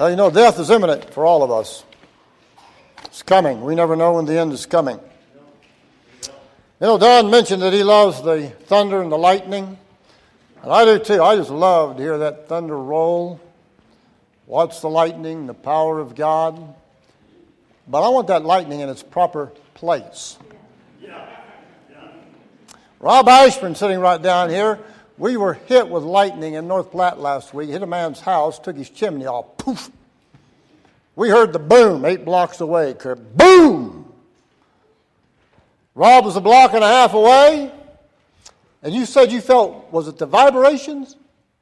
Death is imminent for all of us. It's coming. We never know when the end is coming. Don mentioned that he loves the thunder and the lightning. And I do too. I just love to hear that thunder roll. Watch the lightning, the power of God. But I want that lightning in its proper place. Rob Ashburn sitting right down here. We were hit with lightning in North Platte last week. Hit a man's house, took his chimney off. Poof! We heard the boom 8 blocks away. Boom! Rob was a block and a half away. And you said you felt, was it the vibrations?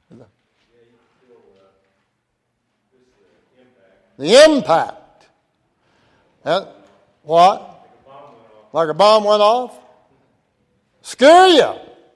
The impact. What? Like a bomb went off? Scare you.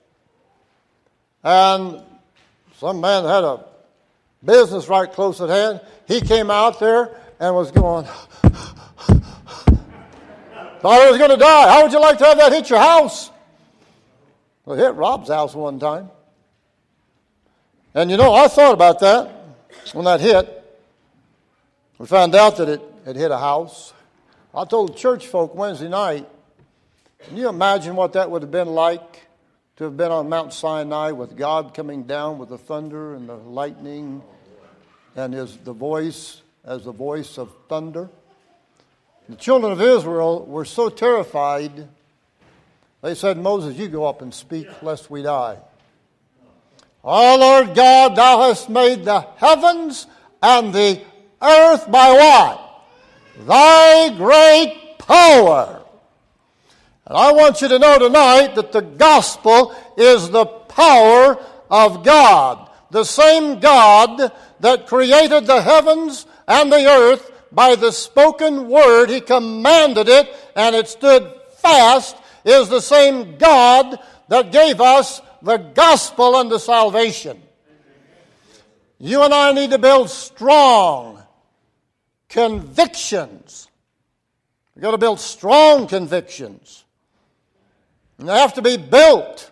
And some man had a business right close at hand. He came out there and was going, thought he was going to die. How would you like to have that hit your house? Well, it hit Rob's house one time. And I thought about that when that hit. We found out that it had hit a house. I told church folk Wednesday night, can you imagine what that would have been like to have been on Mount Sinai with God coming down with the thunder and the lightning and the voice as the voice of thunder? The children of Israel were so terrified, they said, Moses, you go up and speak lest we die. O Lord God, thou hast made the heavens and the earth by what? Thy great power. And I want you to know tonight that the gospel is the power of God. The same God that created the heavens and the earth by the spoken word, He commanded it and it stood fast, is the same God that gave us the gospel unto salvation. You and I need to build strong convictions. We've got to build strong convictions. And they have to be built.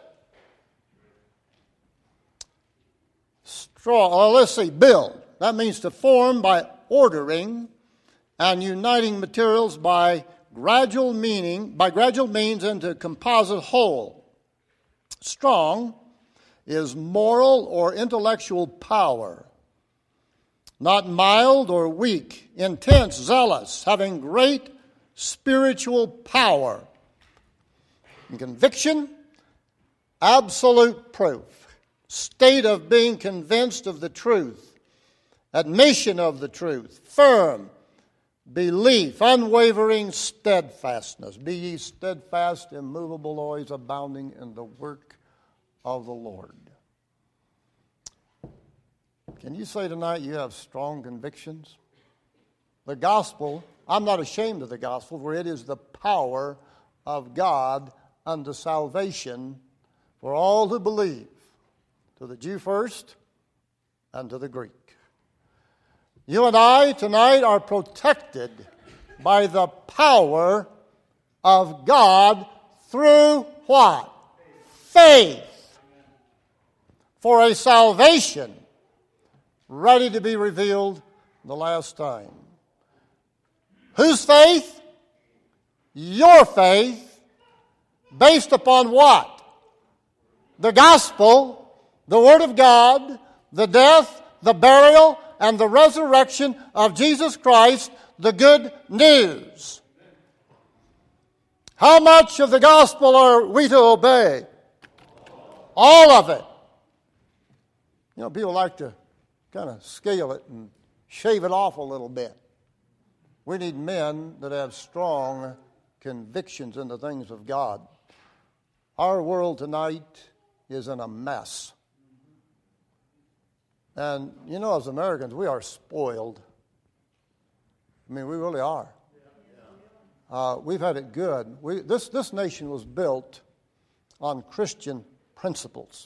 Build. That means to form by ordering and uniting materials by gradual means into a composite whole. Strong is moral or intellectual power. Not mild or weak, intense, zealous, having great spiritual power. And conviction, absolute proof, state of being convinced of the truth, admission of the truth, firm belief, unwavering steadfastness. Be ye steadfast, immovable, always abounding in the work of the Lord. Can you say tonight you have strong convictions? The gospel, I'm not ashamed of the gospel, for it is the power of God unto salvation for all who believe, to the Jew first and to the Greek. You and I tonight are protected by the power of God through what? Faith. For a salvation ready to be revealed the last time. Whose faith? Your faith. Based upon what? The gospel, the Word of God, the death, the burial, and the resurrection of Jesus Christ, the good news. How much of the gospel are we to obey? All of it. People like to kind of scale it and shave it off a little bit. We need men that have strong convictions in the things of God. Our world tonight is in a mess. And, as Americans, we are spoiled. I mean, we really are. We've had it good. This nation was built on Christian principles.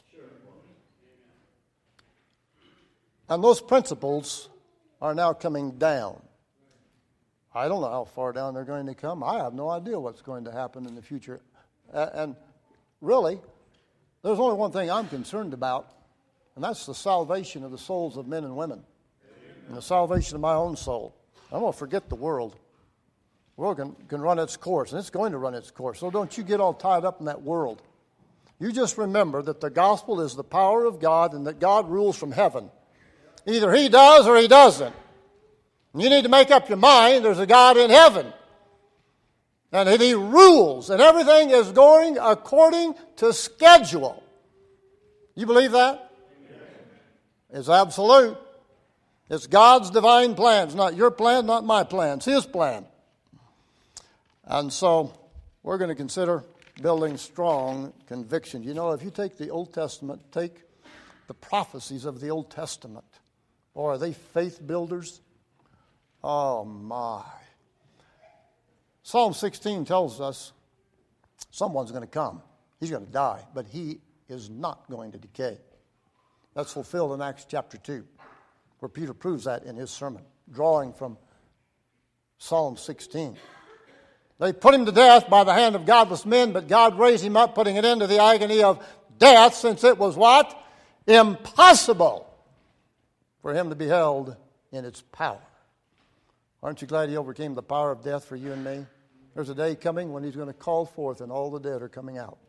And those principles are now coming down. I don't know how far down they're going to come. I have no idea what's going to happen in the future. And really, there's only one thing I'm concerned about, and that's the salvation of the souls of men and women. and the salvation of my own soul. I'm going to forget the world. The world can run its course, and it's going to run its course. So don't you get all tied up in that world. You just remember that the gospel is the power of God and that God rules from heaven. Either he does or he doesn't. And you need to make up your mind there's a God in heaven. And that he rules, and everything is going according to schedule. You believe that? It's absolute. It's God's divine plan. It's not your plan, not my plan. It's his plan. And so we're going to consider building strong conviction. You know, if you take the Old Testament, take the prophecies of the Old Testament, or are they faith builders? Oh, my. Psalm 16 tells us someone's going to come. He's going to die, but he is not going to decay. That's fulfilled in Acts chapter 2, where Peter proves that in his sermon, drawing from Psalm 16. They put him to death by the hand of godless men, but God raised him up, putting an end to the agony of death, since it was what? Impossible for him to be held in its power. Aren't you glad he overcame the power of death for you and me? There's a day coming when he's going to call forth and all the dead are coming out.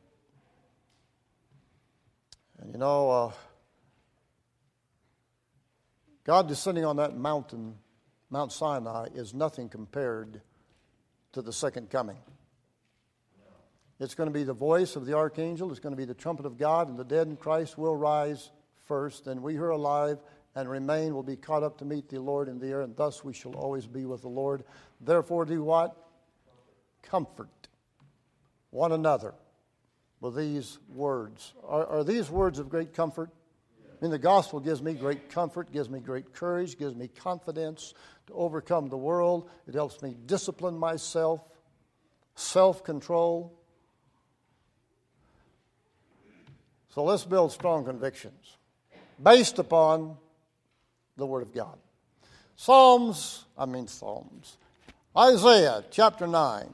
And you know, God descending on that mountain, Mount Sinai, is nothing compared to the second coming. It's going to be the voice of the archangel. It's going to be the trumpet of God, and the dead in Christ will rise first, and we who are alive and remain will be caught up to meet the Lord in the air, and thus we shall always be with the Lord. Therefore do what? Comfort one another with these words. Are these words of great comfort? I mean, the gospel gives me great comfort, gives me great courage, gives me confidence to overcome the world. It helps me discipline myself, self-control. So let's build strong convictions based upon the Word of God. Isaiah chapter 9.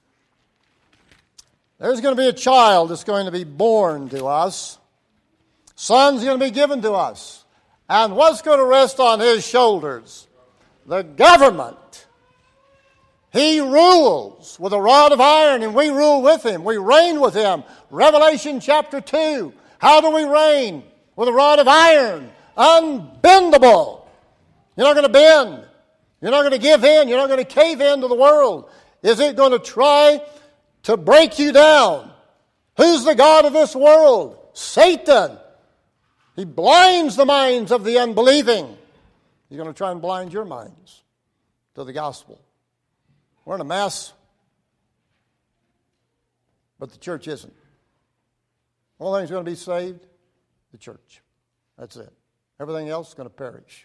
There's going to be a child that's going to be born to us. Son's going to be given to us. And what's going to rest on his shoulders? The government. He rules with a rod of iron, and we rule with him. We reign with him. Revelation chapter 2. How do we reign? With a rod of iron. Unbendable. You're not going to bend. You're not going to give in. You're not going to cave in to the world. Is it going to try to break you down? Who's the god of this world? Satan. He blinds the minds of the unbelieving. He's going to try and blind your minds to the gospel. We're in a mess, but the church isn't. The only thing that's going to be saved, the church. That's it. Everything else is going to perish.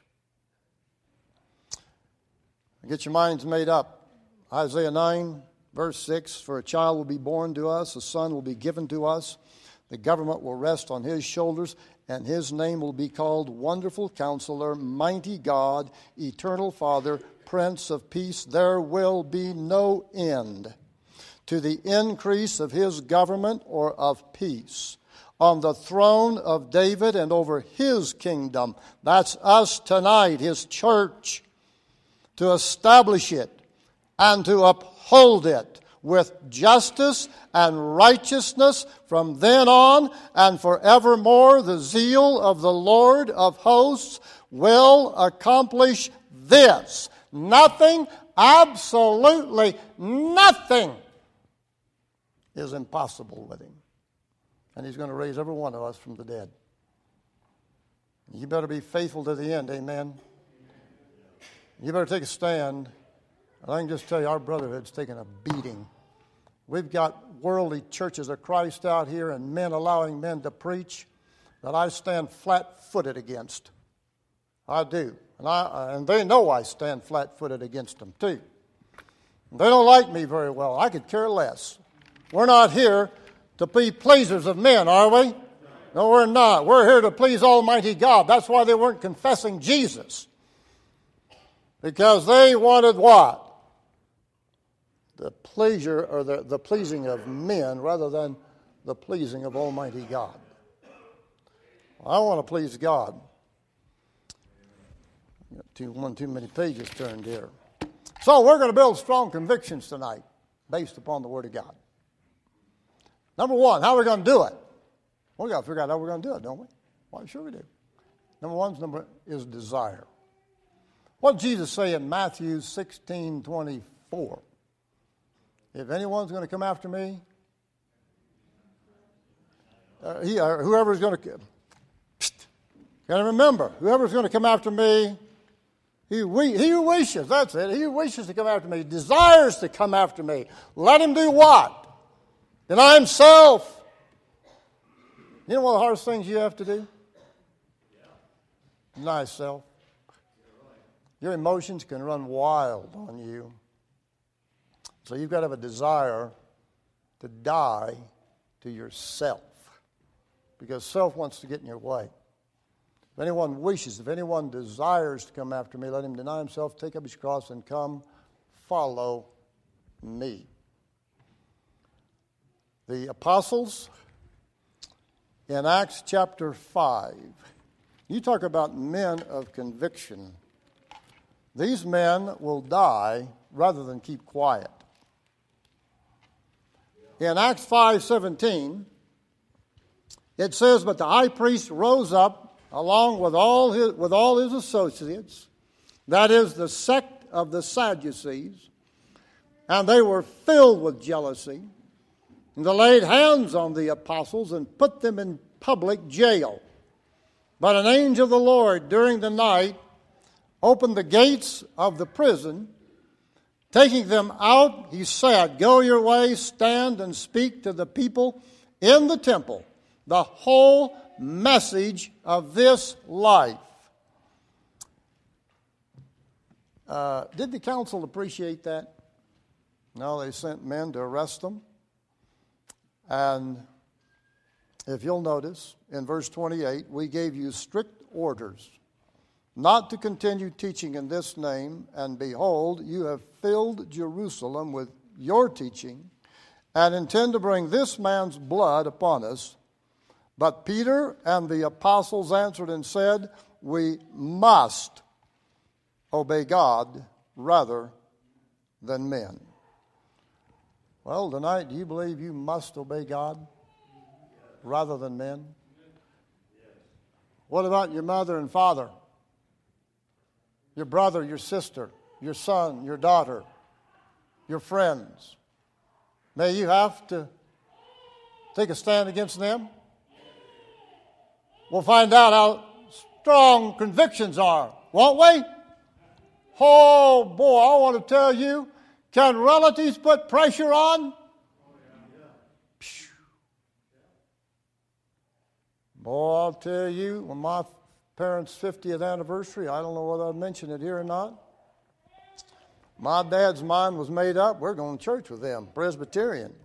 Get your minds made up. Isaiah 9, verse 6, for a child will be born to us, a son will be given to us. The government will rest on his shoulders, and his name will be called Wonderful Counselor, Mighty God, Eternal Father, Prince of Peace. There will be no end to the increase of his government or of peace on the throne of David and over his kingdom. That's us tonight, his church, to establish it and to uphold it with justice and righteousness from then on and forevermore. The zeal of the Lord of hosts will accomplish this. Nothing, absolutely nothing is impossible with him. And he's going to raise every one of us from the dead. You better be faithful to the end, amen? You better take a stand. And I can just tell you, our brotherhood's taking a beating. We've got worldly churches of Christ out here and men allowing men to preach that I stand flat-footed against. I do. And they know I stand flat-footed against them, too. They don't like me very well. I could care less. We're not here to be pleasers of men, are we? No, we're not. We're here to please Almighty God. That's why they weren't confessing Jesus. Because they wanted what? The pleasure or the pleasing of men rather than the pleasing of Almighty God. I want to please God. Too many pages turned here. So we're going to build strong convictions tonight based upon the Word of God. Number one, how are we going to do it? Well, we got to figure out how we're going to do it, don't we? Why, sure we do. Number one is desire. What did Jesus say in Matthew 16:24? If anyone's going to come after me, whoever's going to... Got to remember, whoever's going to come after me, he who wishes, that's it, he who wishes to come after me, desires to come after me. Let him do what? Deny himself. You know one of the hardest things you have to do? Deny yourself. Your emotions can run wild on you. So you've got to have a desire to die to yourself. Because self wants to get in your way. If anyone wishes, if anyone desires to come after me, let him deny himself, take up his cross, and come follow me. The apostles in Acts chapter 5, you talk about men of conviction. These men will die rather than keep quiet. In Acts 5:17, it says, "But the high priest rose up along with all his associates, that is the sect of the Sadducees, and they were filled with jealousy. And they laid hands on the apostles and put them in public jail. But an angel of the Lord during the night opened the gates of the prison. Taking them out, he said, 'Go your way, stand and speak to the people in the temple the whole message of this life.'" Did the council appreciate that? No, they sent men to arrest them. And if you'll notice, in verse 28, "We gave you strict orders not to continue teaching in this name, and behold, you have filled Jerusalem with your teaching, and intend to bring this man's blood upon us." But Peter and the apostles answered and said, "We must obey God rather than men." Well, tonight, do you believe you must obey God rather than men? What about your mother and father? Your brother, your sister, your son, your daughter, your friends? May you have to take a stand against them? We'll find out how strong convictions are, won't we? Oh, boy, I want to tell you, can relatives put pressure on? Boy, I'll tell you, when my parents' 50th anniversary, I don't know whether I'll mention it here or not, my dad's mind was made up, we're going to church with them, Presbyterian.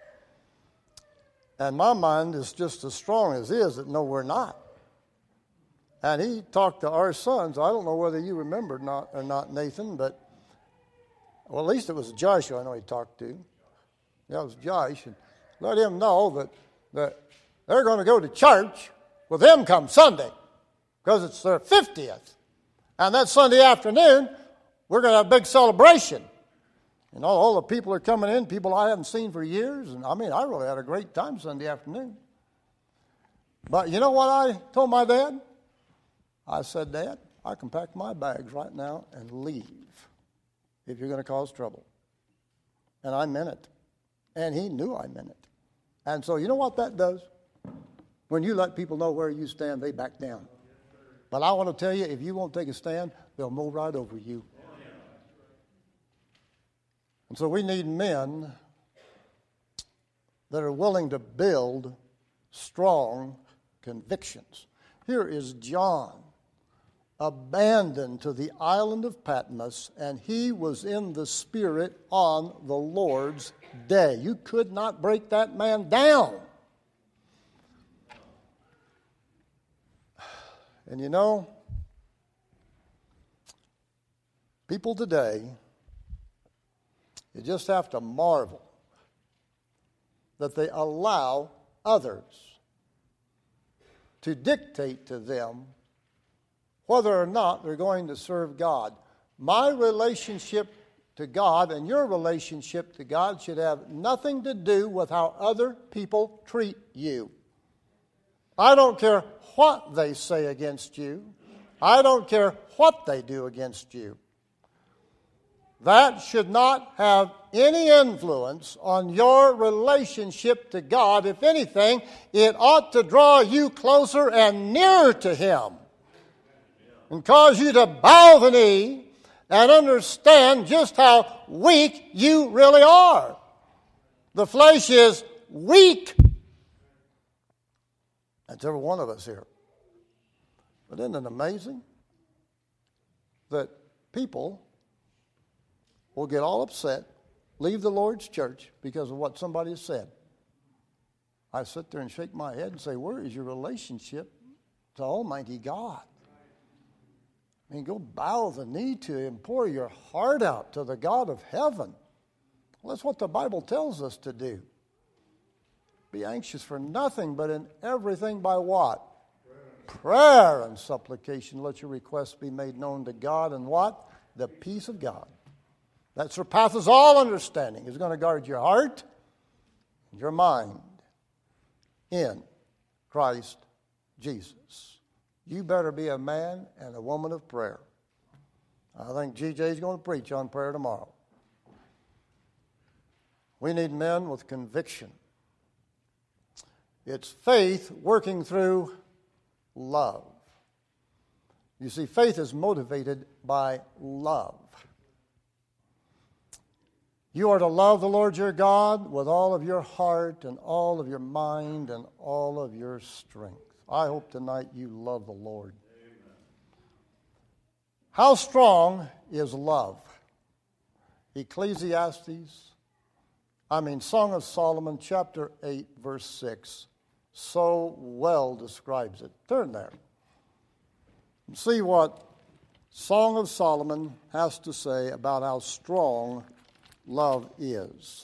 And my mind is just as strong as his that no, we're not. And he talked to our sons. I don't know whether you remember or not, Nathan, but, well, at least it was Joshua I know he talked to. Yeah, it was Josh. And let him know that they're going to go to church with him come Sunday because it's their 50th. And that Sunday afternoon, we're going to have a big celebration. You know, all the people are coming in, people I haven't seen for years. And I mean, I really had a great time Sunday afternoon. But you know what I told my dad? I said, "Dad, I can pack my bags right now and leave if you're going to cause trouble." And I meant it. And he knew I meant it. And so you know what that does? When you let people know where you stand, they back down. But I want to tell you, if you won't take a stand, they'll mow right over you. And so we need men that are willing to build strong convictions. Here is John, abandoned to the island of Patmos, and he was in the Spirit on the Lord's day. You could not break that man down. And you know, people today, you just have to marvel that they allow others to dictate to them whether or not they're going to serve God. My relationship to God and your relationship to God should have nothing to do with how other people treat you. I don't care what they say against you. I don't care what they do against you. That should not have any influence on your relationship to God. If anything, it ought to draw you closer and nearer to Him and cause you to bow the knee and understand just how weak you really are. The flesh is weak. That's every one of us here. But isn't it amazing that people will get all upset, leave the Lord's church because of what somebody has said? I sit there and shake my head and say, where is your relationship to Almighty God? I mean, go bow the knee to Him, pour your heart out to the God of heaven. Well, that's what the Bible tells us to do. Be anxious for nothing, but in everything by what? Prayer and supplication. Let your requests be made known to God, and what? The peace of God that surpasses all understanding is going to guard your heart and your mind in Christ Jesus. You better be a man and a woman of prayer. I think G.J. is going to preach on prayer tomorrow. We need men with conviction. It's faith working through love. You see, faith is motivated by love. You are to love the Lord your God with all of your heart and all of your mind and all of your strength. I hope tonight you love the Lord. Amen. How strong is love? Song of Solomon, chapter 8, verse 6, so well describes it. Turn there and see what Song of Solomon has to say about how strong love is.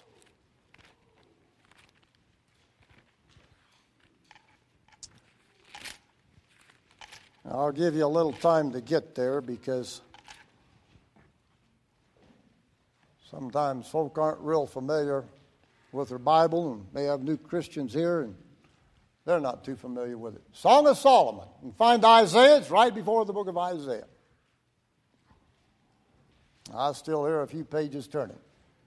I'll give you a little time to get there because sometimes folk aren't real familiar with their Bible and may have new Christians here and they're not too familiar with it. Song of Solomon. You can find Isaiah. It's right before the book of Isaiah. I still hear a few pages turning.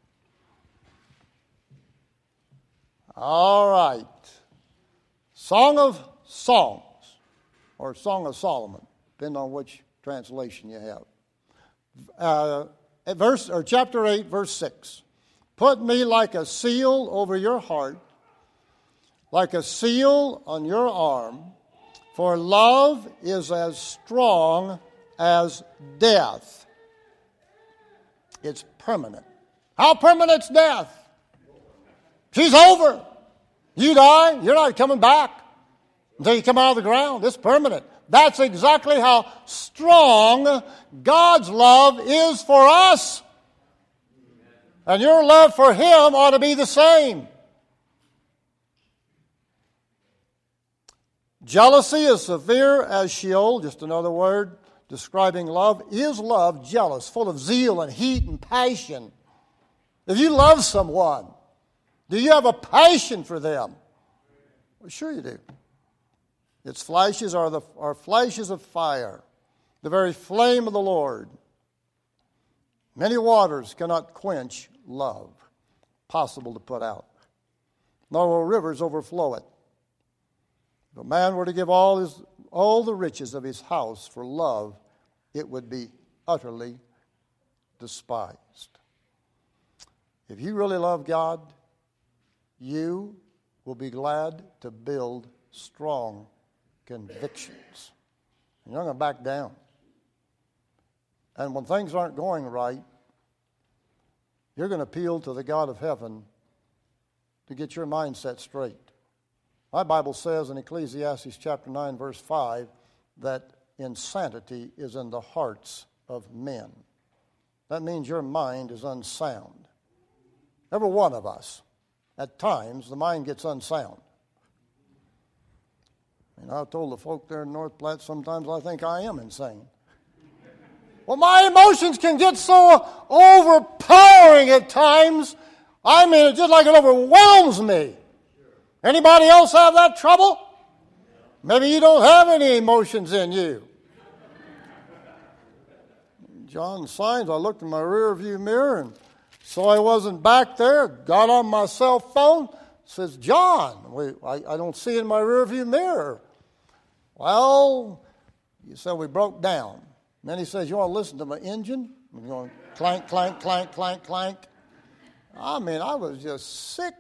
All right. Song of Songs, or Song of Solomon, depending on which translation you have. Chapter 8, verse 6. Put me like a seal over your heart, like a seal on your arm, for love is as strong as death. It's permanent. How permanent is death? She's over. You die, you're not coming back until you come out of the ground. It's permanent. That's exactly how strong God's love is for us. And your love for Him ought to be the same. Jealousy is severe as Sheol, just another word describing love. Is love jealous, full of zeal and heat and passion? If you love someone, do you have a passion for them? Well, sure you do. Its flashes are flashes of fire, the very flame of the Lord. Many waters cannot quench love, possible to put out, nor will rivers overflow it. If a man were to give all the riches of his house for love, it would be utterly despised. If you really love God, you will be glad to build strong convictions. And you're not going to back down. And when things aren't going right, you're going to appeal to the God of heaven to get your mindset straight. My Bible says in Ecclesiastes chapter 9, verse 5, that insanity is in the hearts of men. That means your mind is unsound. Every one of us, at times, the mind gets unsound. And I told the folk there in North Platte, sometimes I think I am insane. Well, my emotions can get so overpowering at times. I mean, it's just like it overwhelms me. Anybody else have that trouble? Maybe you don't have any emotions in you. John Signs, I looked in my rear view mirror and saw he wasn't back there. Got on my cell phone. Says, John, I don't see it in my rear view mirror. Well, you said we broke down. And then he says, you want to listen to my engine? I'm going clank, clank, clank, clank, clank. I mean, I was just sick.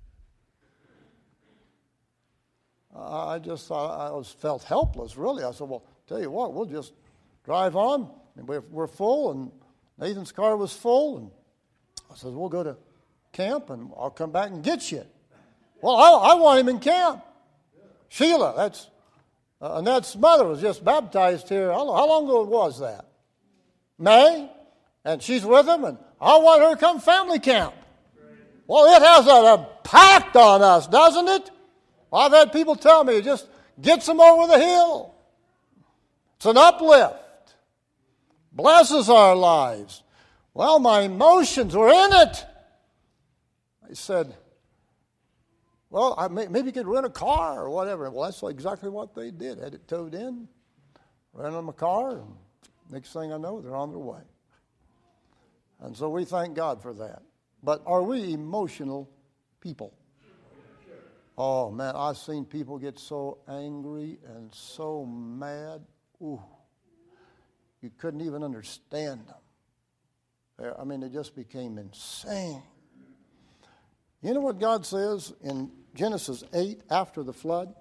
I just thought felt helpless, really. I said, well, tell you what, we'll just drive on. And we're full, and Nathan's car was full. And I said, we'll go to camp, and I'll come back and get you. Well, I want him in camp. Sheila, Annette's mother was just baptized here. How long ago was that? May? And she's with him, and I want her to come family camp. Well, it has an impact on us, doesn't it? I've had people tell me it just gets them over the hill. It's an uplift. Blesses our lives. Well, my emotions were in it. I said, well, maybe you could rent a car or whatever. Well, that's exactly what they did. Had it towed in, rented them a car, and next thing I know, they're on their way. And so we thank God for that. But are we emotional people? Oh, man, I've seen people get so angry and so mad. Ooh, you couldn't even understand them. I mean, they just became insane. You know what God says in Genesis 8 after the flood?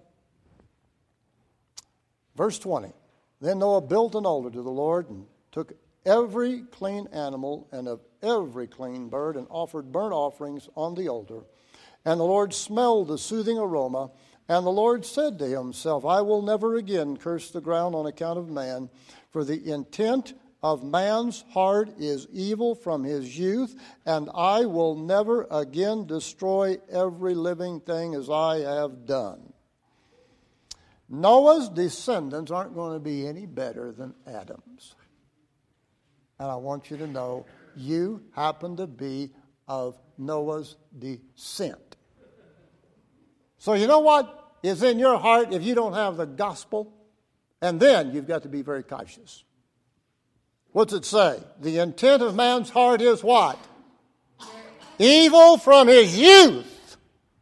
Verse 20. Then Noah built an altar to the Lord and took every clean animal and of every clean bird and offered burnt offerings on the altar. And the Lord smelled the soothing aroma. And the Lord said to himself, I will never again curse the ground on account of man, for the intent of man's heart is evil from his youth, and I will never again destroy every living thing as I have done. Noah's descendants aren't going to be any better than Adam's. And I want you to know, you happen to be of Noah's descent. So you know what is in your heart if you don't have the gospel? And then you've got to be very cautious. What's it say? The intent of man's heart is what? Evil from his youth.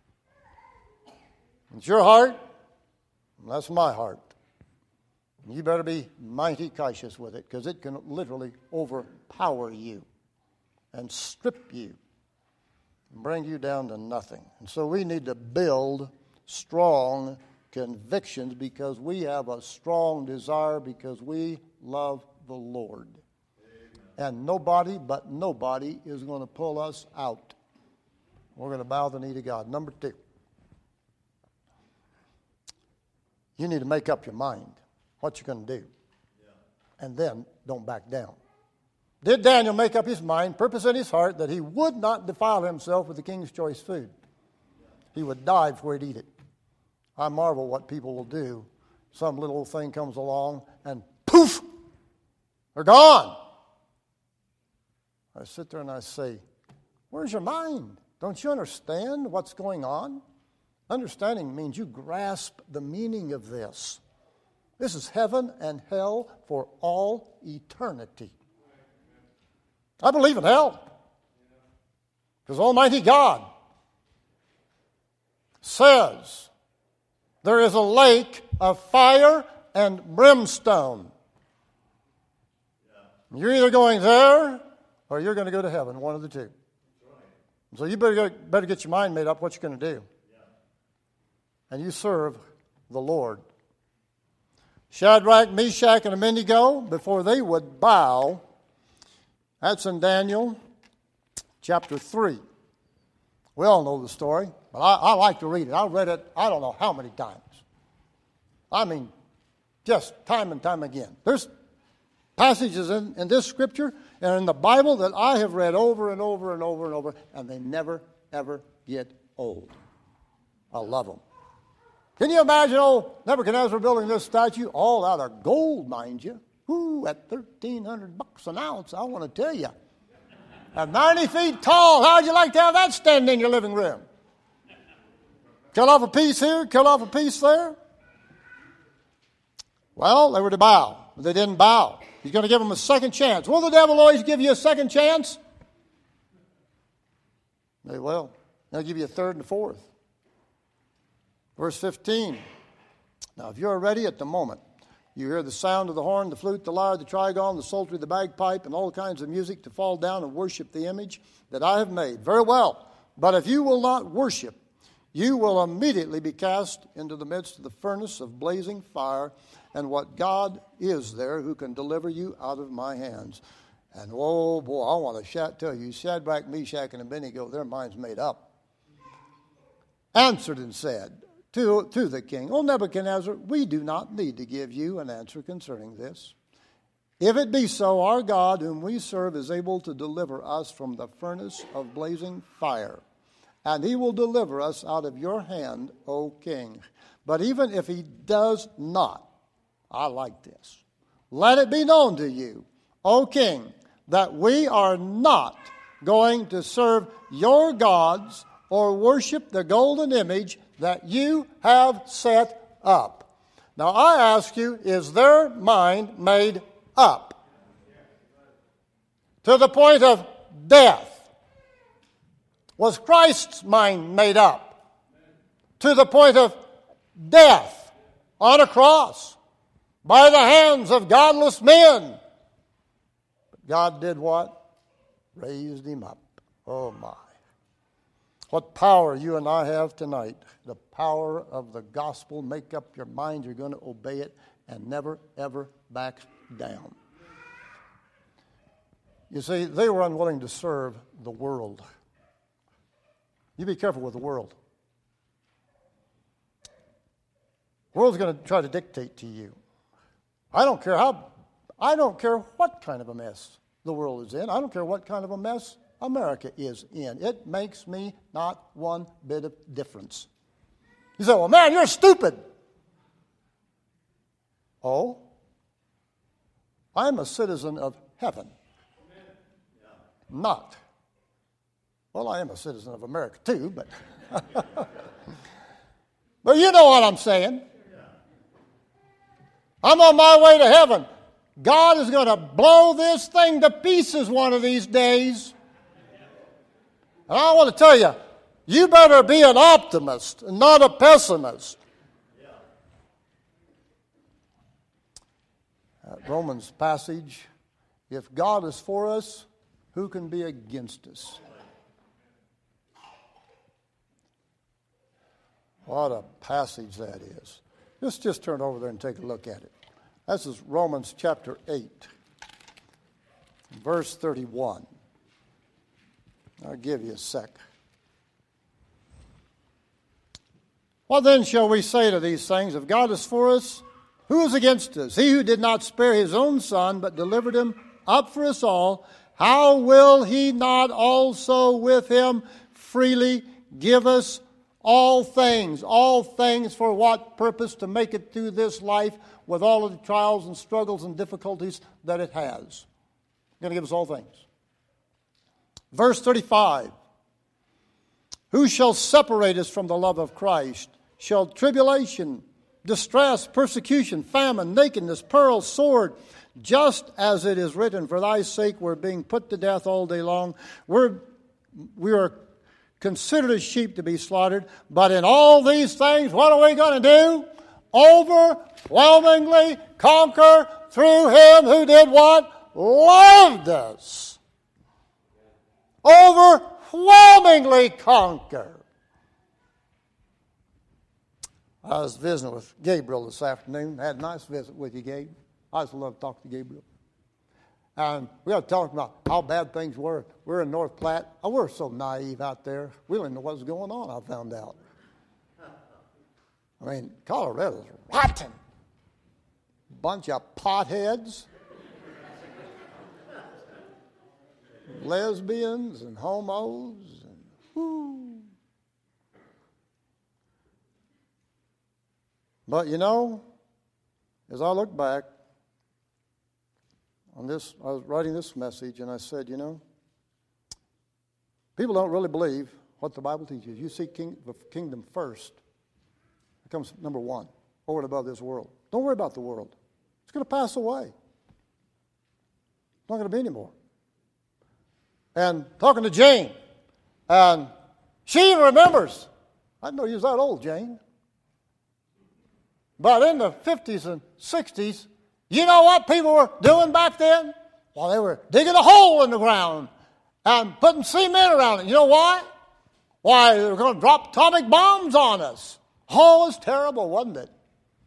It's your heart. That's my heart. You better be mighty cautious with it, because it can literally overpower you and strip you and bring you down to nothing. And so we need to build strong convictions, because we have a strong desire, because we love the Lord. Amen. And nobody is going to pull us out. We're going to bow the knee to God. Number 2. You need to make up your mind what you're going to do. Yeah. And then don't back down. Did Daniel make up his mind, purpose in his heart, that he would not defile himself with the king's choice food? He would die before he'd eat it. I marvel what people will do. Some little thing comes along and poof, they're gone. I sit there and I say, where's your mind? Don't you understand what's going on? Understanding means you grasp the meaning of this. This is heaven and hell for all eternity. I believe in hell, because Almighty God says there is a lake of fire and brimstone. You're either going there or you're going to go to heaven, one of the two. So you better get your mind made up what you're going to do. And you serve the Lord. Shadrach, Meshach, and Abednego, before they would bow, that's in Daniel chapter 3. We all know the story, but I like to read it. I've read it I don't know how many times. I mean, just time and time again. There's passages in this scripture and in the Bible that I have read over and over and over and over, and they never, ever get old. I love them. Can you imagine old Nebuchadnezzar building this statue? All out of gold, mind you. Ooh, at $1,300 an ounce, I want to tell you. At 90 feet tall, how'd you like to have that standing in your living room? Cut off a piece here, cut off a piece there. Well, they were to bow, but they didn't bow. He's going to give them a second chance. Will the devil always give you a second chance? They will. He'll give you a third and a fourth. Verse 15. Now, if you're ready at the moment, you hear the sound of the horn, the flute, the lyre, the trigon, the psaltery, the bagpipe, and all kinds of music to fall down and worship the image that I have made. Very well. But if you will not worship, you will immediately be cast into the midst of the furnace of blazing fire, and what God is there who can deliver you out of my hands. And oh boy, I want to tell you, Shadrach, Meshach, and Abednego, their minds made up. Answered and said to the king, O Nebuchadnezzar, we do not need to give you an answer concerning this. If it be so, our God, whom we serve, is able to deliver us from the furnace of blazing fire, and he will deliver us out of your hand, O king. But even if he does not, I like this, let it be known to you, O king, that we are not going to serve your gods or worship the golden image that you have set up. Now I ask you, is their mind made up? To the point of death. Was Christ's mind made up? To the point of death on a cross by the hands of godless men. But God did what? Raised him up. Oh my. What power you and I have tonight. The power of the gospel. Make up your mind you're going to obey it and never, ever back down. You see, they were unwilling to serve the world. You be careful with the world. The world's going to try to dictate to you. I don't care what kind of a mess the world is in. I don't care what kind of a mess America is in. It makes me not one bit of difference. You say, well, man, you're stupid. Oh, I'm a citizen of heaven. Not. Well, I am a citizen of America too, but but you know what I'm saying. I'm on my way to heaven. God is going to blow this thing to pieces one of these days. And I want to tell you, you better be an optimist and not a pessimist. Romans passage, if God is for us, who can be against us? What a passage that is. Let's just turn over there and take a look at it. This is Romans chapter 8, verse 31. I'll give you a sec. What then shall we say to these things? If God is for us, who is against us? He who did not spare his own son, but delivered him up for us all, how will he not also with him freely give us all things? All things for what purpose? To make it through this life with all of the trials and struggles and difficulties that it has. He's going to give us all things. Verse 35. Who shall separate us from the love of Christ? Shall tribulation, distress, persecution, famine, nakedness, peril, sword, just as it is written, for thy sake we're being put to death all day long. We are considered as sheep to be slaughtered. But in all these things, what are we going to do? Overwhelmingly conquer through him who did what? Loved us. Overwhelmingly conquer. I was visiting with Gabriel this afternoon. I had a nice visit with you, Gabe. I just love talking to Gabriel. And we got to talk about how bad things were. We're in North Platte. Oh, we're so naive out there. We didn't know what was going on, I found out. I mean, Colorado's rotten. Bunch of potheads. Lesbians and homos. And, whoo. But you know, as I look back on this, I was writing this message and I said, you know, people don't really believe what the Bible teaches. You seek the kingdom first. It comes number one, over and above this world. Don't worry about the world. It's going to pass away. It's not going to be anymore. And talking to Jane, and she even remembers. I didn't know you was that old, Jane. But in the 50s and 60s, you know what people were doing back then? Well, they were digging a hole in the ground and putting cement around it. You know why? Why, they were going to drop atomic bombs on us. Oh, it was terrible, wasn't it?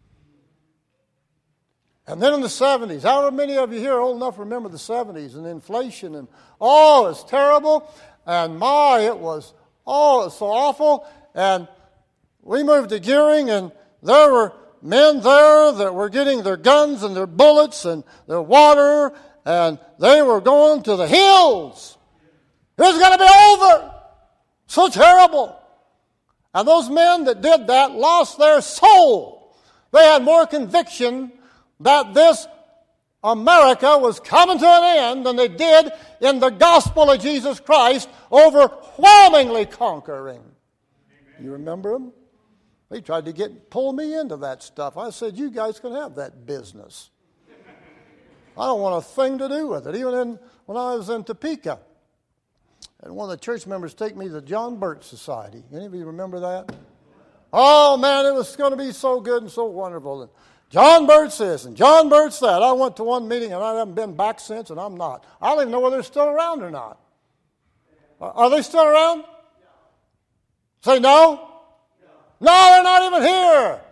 And then in the 70s, however many of you here are old enough to remember the 70s and inflation and, oh, it's terrible. And it was so awful. And we moved to Gearing, and there were men there that were getting their guns and their bullets and their water, and they were going to the hills. It was going to be over. So terrible. And those men that did that lost their soul. They had more conviction that this America was coming to an end than they did in the gospel of Jesus Christ, overwhelmingly conquering. You remember them? They tried to pull me into that stuff. I said, you guys can have that business. I don't want a thing to do with it. Even when I was in Topeka, and one of the church members take me to the John Birch Society. Any of you remember that? Oh, man, it was going to be so good and so wonderful. And John Birch this and John Birch that. I went to one meeting, and I haven't been back since, and I'm not. I don't even know whether they're still around or not. Are they still around? Say no? No, they're not even here.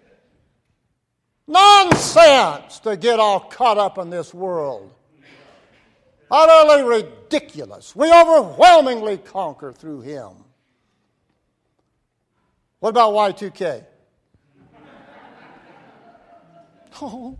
Nonsense to get all caught up in this world. Utterly ridiculous. We overwhelmingly conquer through Him. What about Y2K? Oh.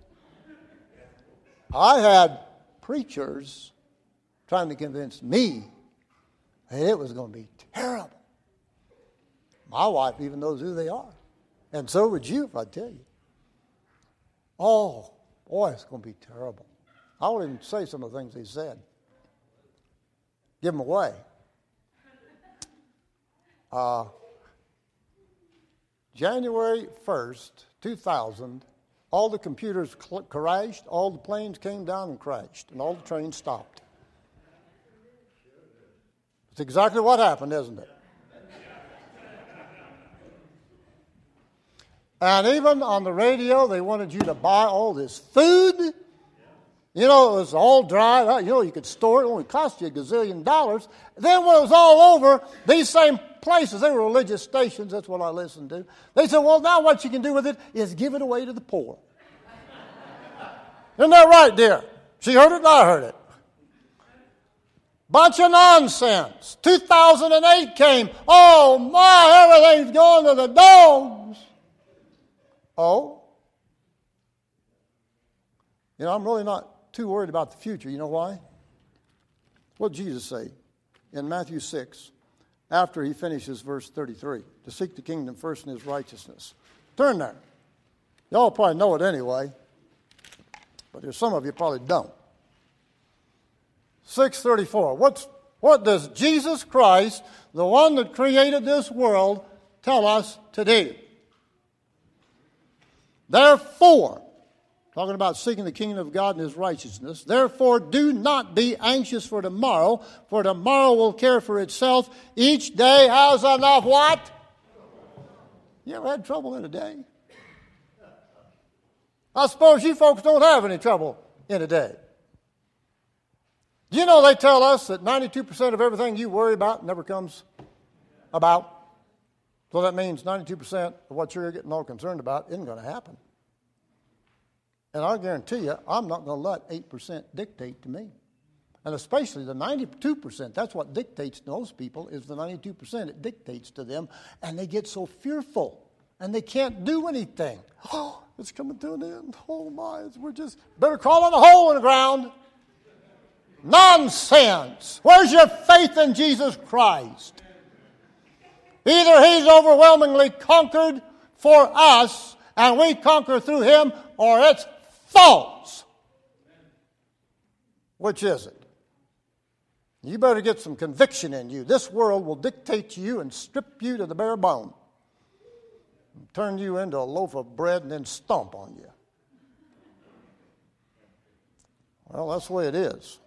I had preachers trying to convince me that it was going to be terrible. My wife even knows who they are. And so would you if I tell you. Oh, boy, it's going to be terrible. I won't even say some of the things they said. Give them away. January 1st, 2000, all the computers crashed, all the planes came down and crashed, and all the trains stopped. It's exactly what happened, isn't it? And even on the radio, they wanted you to buy all this food. You know, it was all dry. You know, you could store it. It only cost you $1 gazillion. Then when it was all over, these same places, they were religious stations. That's what I listened to. They said, well, now what you can do with it is give it away to the poor. Isn't that right, dear? She heard it and I heard it. Bunch of nonsense. 2008 came. Oh, my, everything's going to the dogs. Oh? You know, I'm really not too worried about the future. You know why? What did Jesus say in Matthew 6 after he finishes verse 33? To seek the kingdom first and His righteousness. Turn there. Y'all probably know it anyway, but there's some of you probably don't. 6:34. What does Jesus Christ, the one that created this world, tell us to do? Therefore, talking about seeking the kingdom of God and His righteousness. Therefore, do not be anxious for tomorrow will care for itself. Each day has enough what? You ever had trouble in a day? I suppose you folks don't have any trouble in a day. Do you know they tell us that 92% of everything you worry about never comes about? So that means 92% of what you're getting all concerned about isn't going to happen. And I guarantee you, I'm not going to let 8% dictate to me. And especially the 92%, that's what dictates to those people, is the 92%. It dictates to them, and they get so fearful, and they can't do anything. Oh, it's coming to an end. Oh, my, we're just better crawl in a hole in the ground. Nonsense. Where's your faith in Jesus Christ? Either He's overwhelmingly conquered for us, and we conquer through him, or it's false. Which is it? You better get some conviction in you. This world will dictate to you and strip you to the bare bone. Turn you into a loaf of bread and then stomp on you. Well, that's the way it is.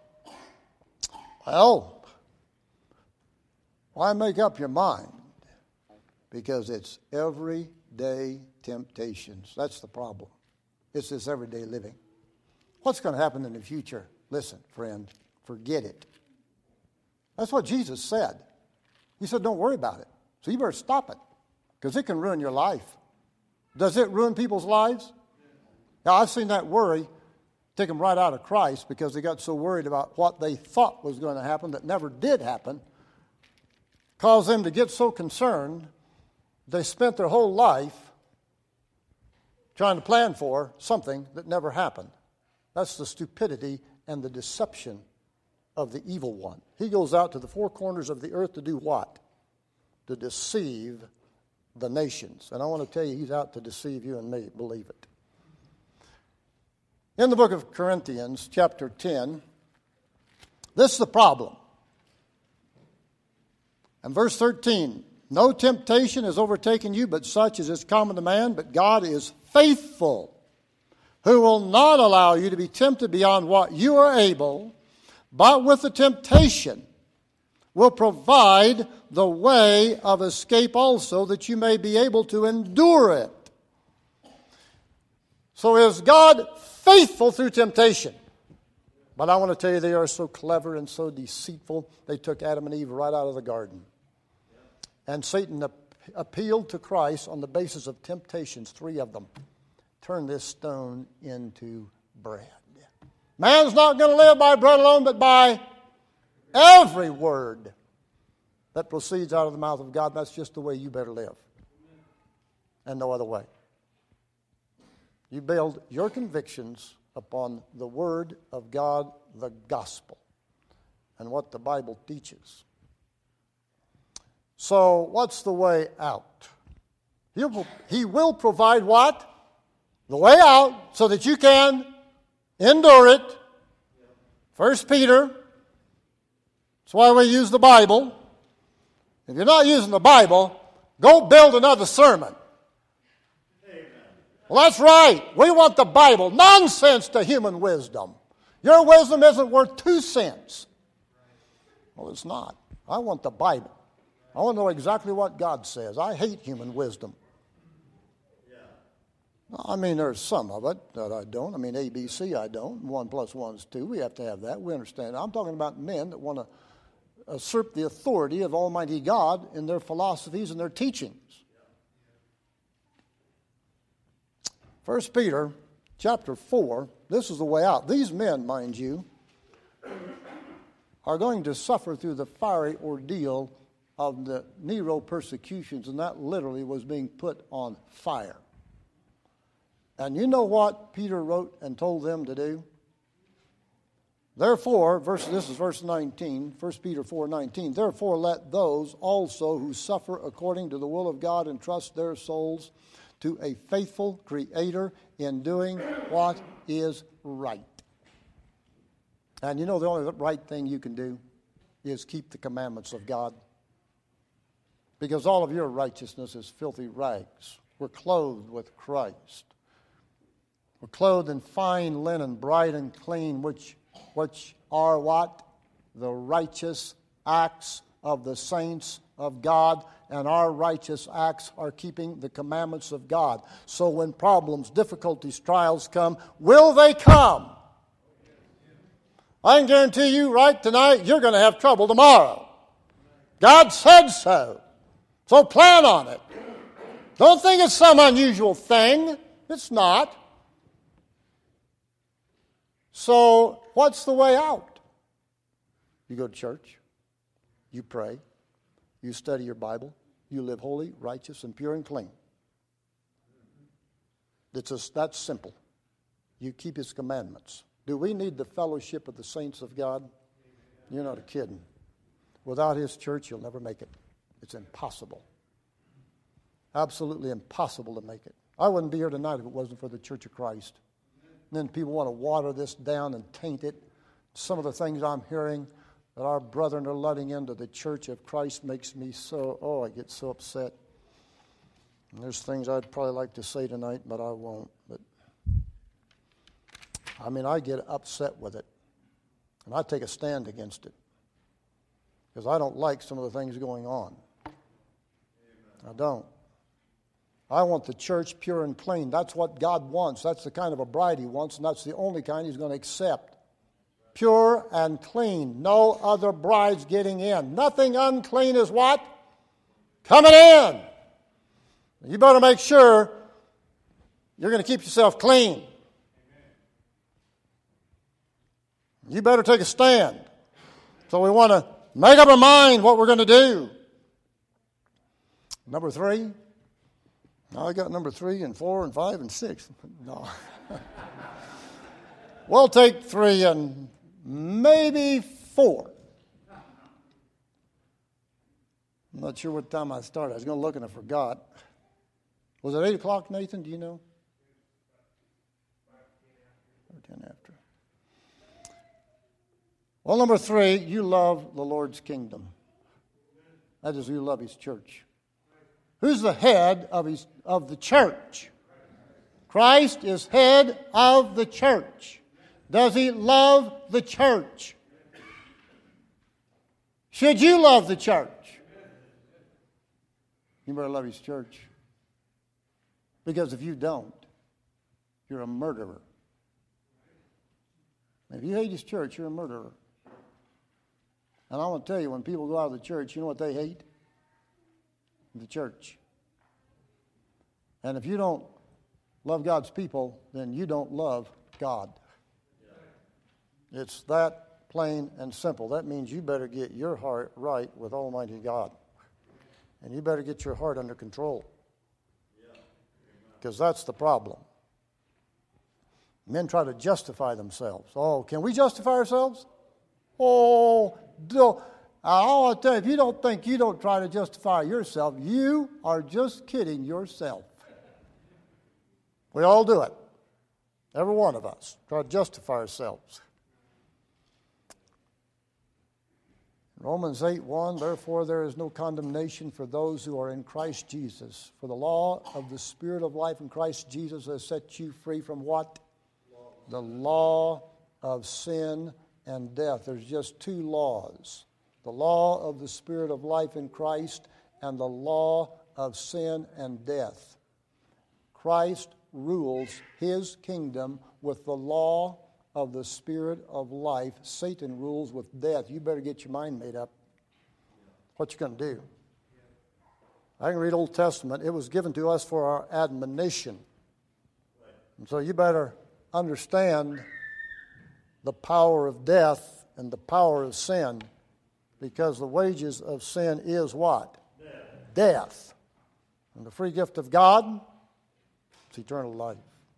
Well, why make up your mind? Because it's everyday temptations. That's the problem. It's this everyday living. What's going to happen in the future? Listen, friend, forget it. That's what Jesus said. He said, don't worry about it. So you better stop it, because it can ruin your life. Does it ruin people's lives? Now, I've seen that worry take them right out of Christ because they got so worried about what they thought was going to happen that never did happen. Caused them to get so concerned, they spent their whole life trying to plan for something that never happened. That's the stupidity and the deception of the evil one. He goes out to the four corners of the earth to do what? To deceive the nations. And I want to tell you, he's out to deceive you and me. Believe it. In the book of Corinthians, chapter 10, this is the problem. And verse 13, no temptation has overtaken you, but such as is common to man, but God is faithful, who will not allow you to be tempted beyond what you are able, but with the temptation will provide the way of escape also, that you may be able to endure it. So is God faithful through temptation? But I want to tell you, they are so clever and so deceitful, they took Adam and Eve right out of the garden. And Satan appealed to Christ on the basis of temptations, 3 of them. Turn this stone into bread. Man's not going to live by bread alone, but by every word that proceeds out of the mouth of God. That's just the way you better live. And no other way. You build your convictions upon the Word of God, the gospel, and what the Bible teaches. So, what's the way out? He will provide what? The way out so that you can endure it. 1 Peter. That's why we use the Bible. If you're not using the Bible, go build another sermon. Well, that's right. We want the Bible. Nonsense to human wisdom. Your wisdom isn't worth 2 cents. Well, it's not. I want the Bible. I want to know exactly what God says. I hate human wisdom. I mean, there's some of it that I don't. I mean, ABC I don't. 1 + 1 is 2. We have to have that. We understand. I'm talking about men that want to usurp the authority of Almighty God in their philosophies and their teachings. 1 Peter chapter 4, this is the way out. These men, mind you, are going to suffer through the fiery ordeal of the Nero persecutions, and that literally was being put on fire. And you know what Peter wrote and told them to do? Therefore, this is verse 19, 1 Peter 4:19. Therefore let those also who suffer according to the will of God entrust their souls to a faithful Creator in doing what is right. And you know the only right thing you can do is keep the commandments of God. Because all of your righteousness is filthy rags. We're clothed with Christ. We're clothed in fine linen, bright and clean, which are what? The righteous acts of the saints of God, and our righteous acts are keeping the commandments of God. So when problems, difficulties, trials come, will they come? I can guarantee you right tonight, you're going to have trouble tomorrow. God said so. So plan on it. Don't think it's some unusual thing. It's not. So what's the way out? You go to church. You pray. You study your Bible. You live holy, righteous, and pure and clean. That's simple. You keep His commandments. Do we need the fellowship of the saints of God? You're not kidding. Without His church, you'll never make it. It's impossible. Absolutely impossible to make it. I wouldn't be here tonight if it wasn't for the Church of Christ. And then people want to water this down and taint it. Some of the things I'm hearing that our brethren are letting into the Church of Christ makes me so, I get so upset. And there's things I'd probably like to say tonight, but I won't. But I get upset with it. And I take a stand against it. Because I don't like some of the things going on. I don't. I want the church pure and clean. That's what God wants. That's the kind of a bride He wants, and that's the only kind He's going to accept. Pure and clean. No other brides getting in. Nothing unclean is what? Coming in. You better make sure you're going to keep yourself clean. You better take a stand. So we want to make up our mind what we're going to do. Number 3. Now I got number 3 and 4 and 5 and 6. No. We'll take 3 and maybe 4. I'm not sure what time I started. I was going to look and I forgot. Was it 8 o'clock, Nathan? Do you know? Or 10 after. Well, number 3, you love the Lord's kingdom. That is, you love His church. Who's the head of the church? Christ is head of the church. Does He love the church? Should you love the church? You better love His church. Because if you don't, you're a murderer. If you hate His church, you're a murderer. And I want to tell you, when people go out of the church, you know what they hate? The church. And if you don't love God's people, then you don't love God. It's that plain and simple. That means you better get your heart right with Almighty God. And you better get your heart under control. Because that's the problem. Men try to justify themselves. Oh, can we justify ourselves? Oh, I want to tell you, if you don't think you don't try to justify yourself, you are just kidding yourself. We all do it. Every one of us try to justify ourselves. Romans 8:1, therefore there is no condemnation for those who are in Christ Jesus. For the law of the Spirit of life in Christ Jesus has set you free from what? The law of sin and death. There's just 2 laws. The law of the Spirit of life in Christ and the law of sin and death. Christ rules His kingdom with the law of the Spirit of life. Satan rules with death. You better get your mind made up. What you going to do? I can read Old Testament. It was given to us for our admonition. And so you better understand the power of death and the power of sin, because the wages of sin is what? Death. And the free gift of God is eternal life.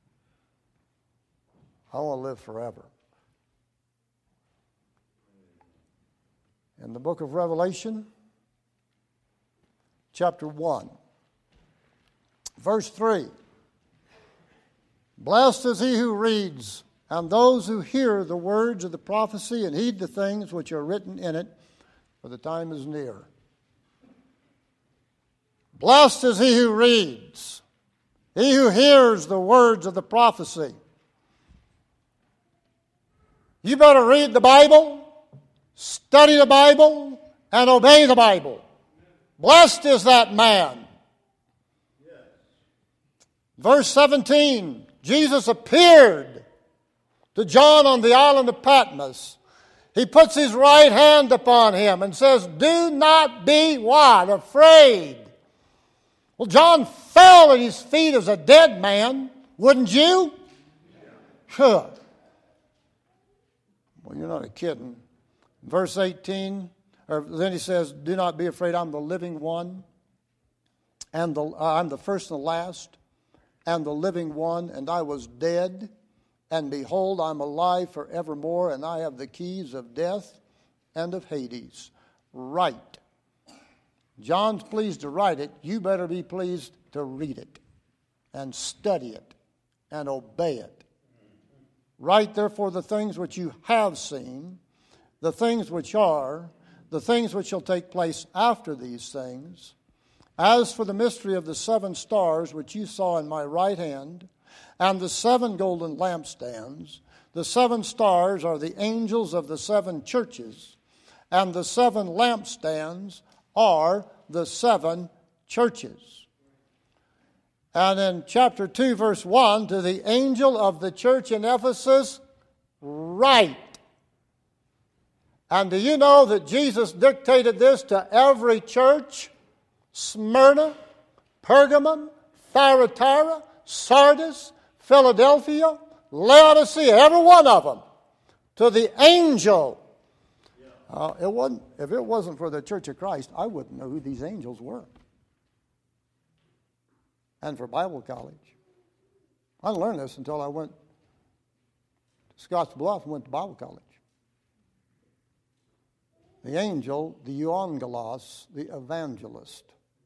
I want to live forever. In the book of Revelation, chapter 1, verse 3, blessed is he who reads, and those who hear the words of the prophecy and heed the things which are written in it, for the time is near. Blessed is he who reads, he who hears the words of the prophecy. You better read the Bible, study the Bible, and obey the Bible. Blessed is that man. Verse 17, Jesus appeared to John on the island of Patmos. He puts his right hand upon him and says, do not be what? Afraid. Well, John fell at his feet as a dead man. Wouldn't you? Sure. Well, you're not kidding. Verse 18, then he says, do not be afraid, I'm the living one, and I'm the first and the last, and the living one, and I was dead, and behold, I'm alive forevermore, and I have the keys of death and of Hades. Write. John's pleased to write it. You better be pleased to read it. and study it and obey it. Write therefore the things which you have seen, the things which are, the things which shall take place after these things. As for the mystery of the 7 stars which you saw in my right hand, and the 7 golden lampstands, the 7 stars are the angels of the 7 churches, and the 7 lampstands are the 7 churches. And in chapter 2, verse 1, to the angel of the church in Ephesus, write. And do you know that Jesus dictated this to every church? Smyrna, Pergamum, Thyatira, Sardis, Philadelphia, Laodicea, every one of them, to the angel. If it wasn't for the Church of Christ, I wouldn't know who these angels were. And for Bible college. I didn't learn this until I went to Scotts Bluff and went to Bible college. The angel, the euangelos, the evangelist.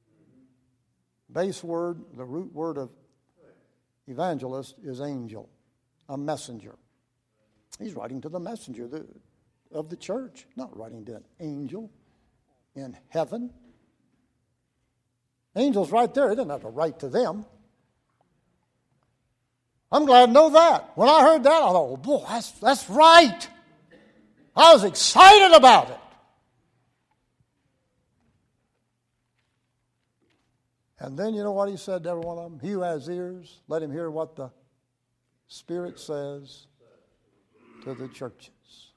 Base word, the root word of evangelist is angel, a messenger. He's writing to the messenger of the church, not writing to an angel in heaven. Angels right there, he didn't have to write to them. I'm glad to know that. When I heard that, I thought, oh boy, that's right. I was excited about it. And then you know what he said to every one of them? He who has ears, let him hear what the Spirit says to the churches.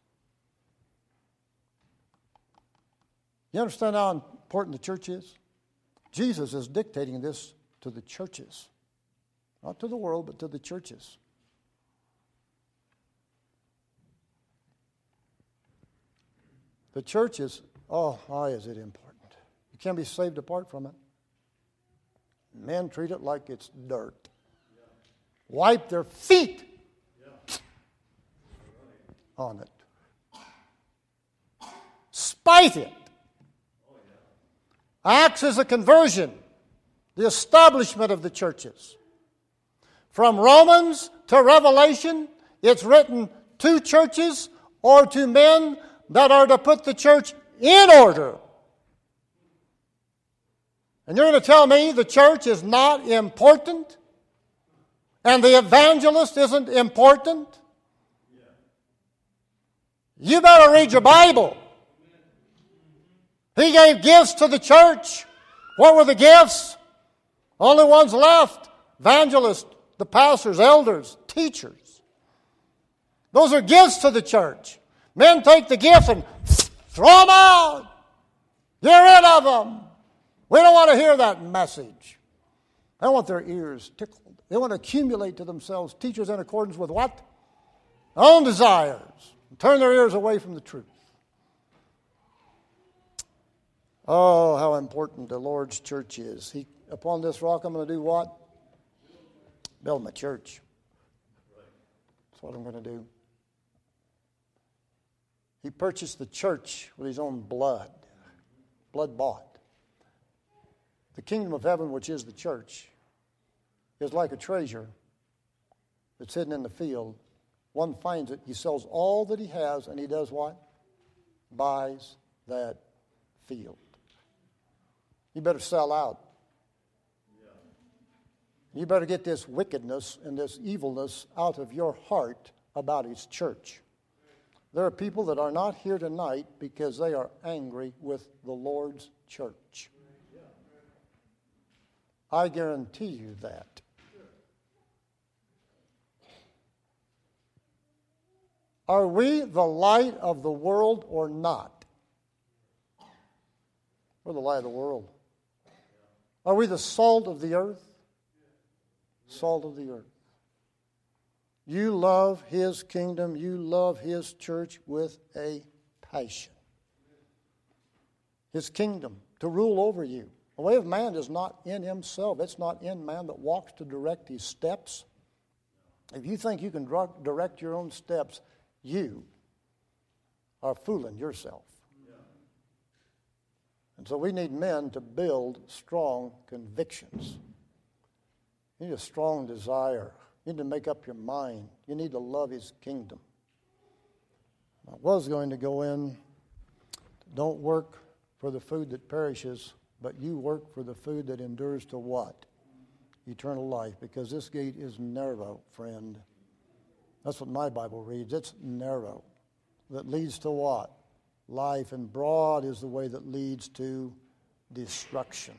You understand how important the church is? Jesus is dictating this to the churches. Not to the world, but to the churches. The church is, why is it important? You can't be saved apart from it. Men treat it like it's dirt. Wipe their feet on it. Spite it. Acts as a conversion, the establishment of the churches. From Romans to Revelation, it's written to churches or to men that are to put the church in order. And you're going to tell me the church is not important? And the evangelist isn't important? You better read your Bible. He gave gifts to the church. What were the gifts? Only ones left. Evangelists, the pastors, elders, teachers. Those are gifts to the church. Men take the gifts and throw them out. Get rid of them. We don't want to hear that message. They want their ears tickled. They want to accumulate to themselves teachers in accordance with what? Their own desires. And turn their ears away from the truth. Oh, how important the Lord's church is. Upon this rock I'm going to do what? Build my church. That's what I'm going to do. He purchased the church with his own blood. Blood bought. The kingdom of heaven, which is the church, is like a treasure that's hidden in the field. One finds it, he sells all that he has, and he does what? Buys that field. You better sell out. You better get this wickedness and this evilness out of your heart about his church. There are people that are not here tonight because they are angry with the Lord's church. I guarantee you that. Are we the light of the world or not? We're the light of the world. Are we the salt of the earth? Salt of the earth. You love his kingdom, you love his church with a passion. His kingdom to rule over you. The way of man is not in himself. It's not in man that walks to direct his steps. If you think you can direct your own steps, you are fooling yourself. And so we need men to build strong convictions. You need a strong desire. You need to make up your mind. You need to love His kingdom. I was going to go in, don't work for the food that perishes, but you work for the food that endures to what? Eternal life, because this gate is narrow, friend. That's what my Bible reads. It's narrow. That leads to what? Life. And broad is the way that leads to destruction.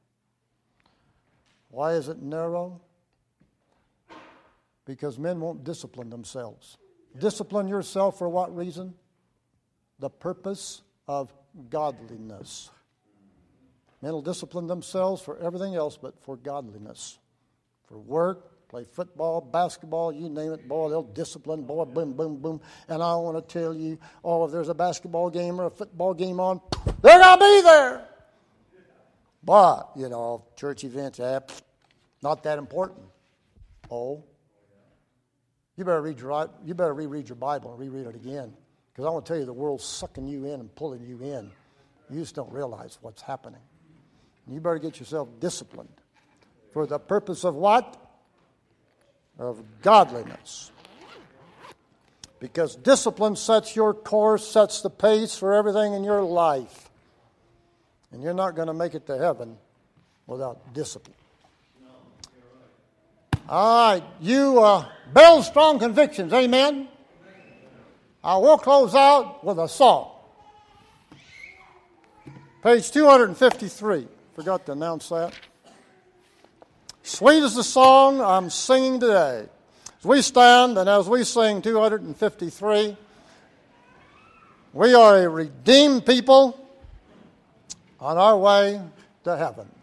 Why is it narrow? Because men won't discipline themselves. Discipline yourself for what reason? The purpose of godliness. Men will discipline themselves for everything else but for godliness. For work, play football, basketball, you name it, boy, they'll discipline, boy, boom, boom, boom. And I want to tell you, if there's a basketball game or a football game on, they're going to be there. But, church events, not that important. Oh, you better reread your Bible and reread it again. Because I want to tell you, the world's sucking you in and pulling you in. You just don't realize what's happening. You better get yourself disciplined. For the purpose of what? Of godliness. Because discipline sets your course, sets the pace for everything in your life. And you're not going to make it to heaven without discipline. All right, you build strong convictions, amen? I will close out with a song. Page 253. Forgot to announce that. Sweet is the song I'm singing today. As we stand and as we sing 253, we are a redeemed people on our way to heaven.